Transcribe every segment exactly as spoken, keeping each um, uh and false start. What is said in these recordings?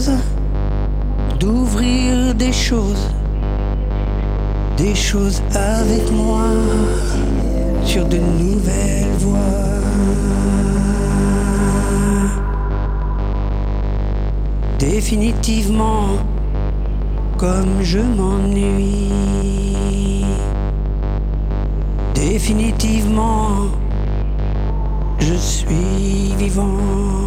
propose d'ouvrir des choses, des choses avec moi sur de nouvelles voies. Définitivement, comme je m'ennuie, définitivement, je suis vivant.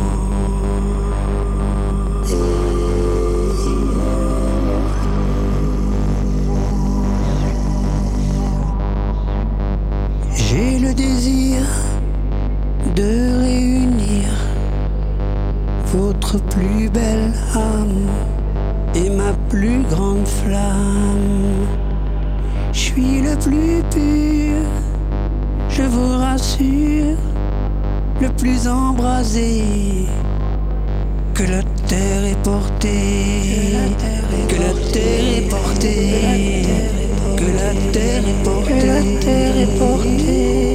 J'ai le désir de réunir votre plus belle âme et ma plus grande flamme. Je suis le plus pur, je vous rassure, le plus embrasé que la terre est portée, que la terre est portée, que la terre est portée, que la terre est portée.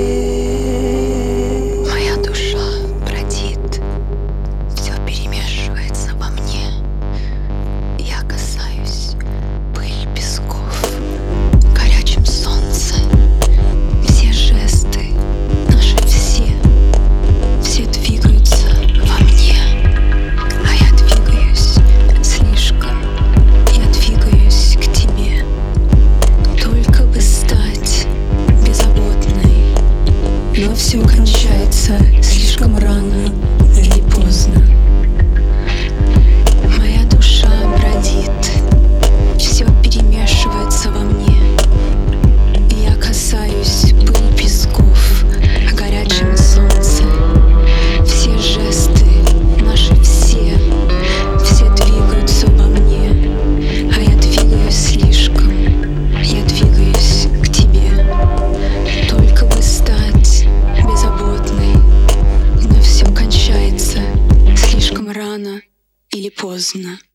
Моя душа бродит, все перемешивается во мне. Я касаюсь пыль песков, горячем солнце, все жесты наши все, все двигаются во мне, а я двигаюсь слишком, я двигаюсь к тебе, только бы стать беззаботной, но все кончается слишком рано или поздно. Моя душа бродит, все перемешивается во мне. Я касаюсь пыль песков, горячем солнце. Все жесты наши все, все двигаются во мне, а я двигаюсь слишком, я двигаюсь к тебе, только бы стать беззаботной, но все кончается слишком рано или поздно.